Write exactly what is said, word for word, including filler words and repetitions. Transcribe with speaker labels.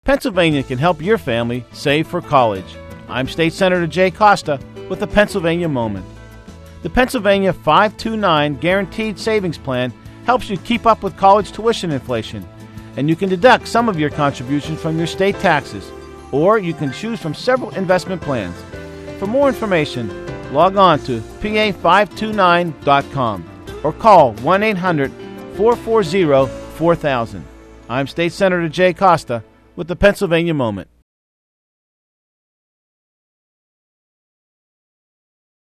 Speaker 1: Pennsylvania can help your family save for college. I'm State Senator Jay Costa with the Pennsylvania Moment. The Pennsylvania five two nine Guaranteed Savings Plan helps you keep up with college tuition inflation, and you can deduct some of your contributions from your state taxes, or you can choose from several investment plans. For more information, log on to P A five two nine dot com or call one eight hundred four four zero four thousand. I'm State Senator Jay Costa with the Pennsylvania Moment.